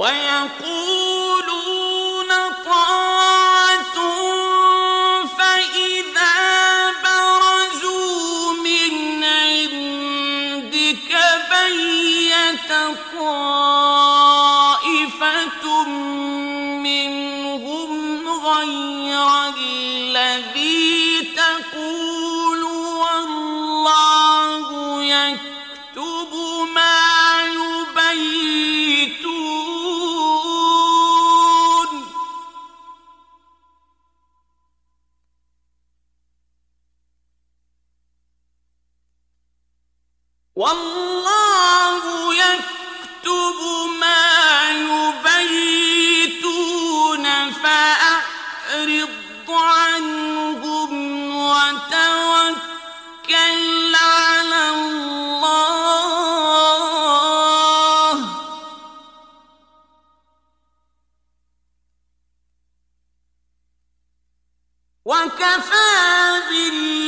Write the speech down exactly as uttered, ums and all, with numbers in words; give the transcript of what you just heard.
ويقولون طاعة فإذا برزوا من عندك بيت طائفة منهم غير الذي تقول والله يكتب ما يبيتون والله يكتب ما يبيتون فأعرض عنهم وتوكل على الله وكفى بالله